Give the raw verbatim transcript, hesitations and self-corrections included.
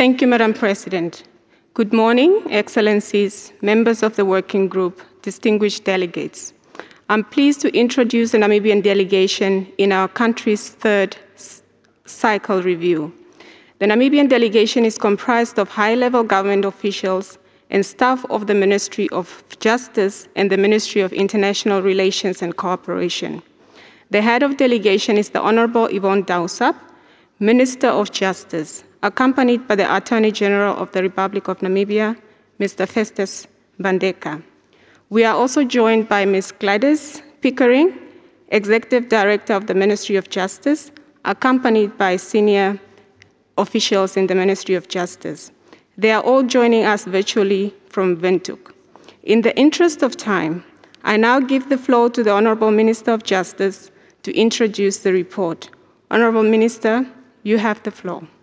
Thank you, Madam President. Good morning, Excellencies, members of the Working Group, distinguished delegates. I'm pleased to introduce the Namibian delegation in our country's third cycle review. The Namibian delegation is comprised of high-level government officials and staff of the Ministry of Justice and the Ministry of International Relations and Cooperation. The head of delegation is the Honorable Yvonne Dausap, Minister of Justice, accompanied by the Attorney General of the Republic of Namibia, Mister Festus Mbandeka. We are also joined by Miz Gladys Pickering, Executive Director of the Ministry of Justice, accompanied by senior officials in the Ministry of Justice. They are all joining us virtually from Windhoek. In the interest of time, I now give the floor to the Honorable Minister of Justice to introduce the report. Honorable Minister, you have the floor.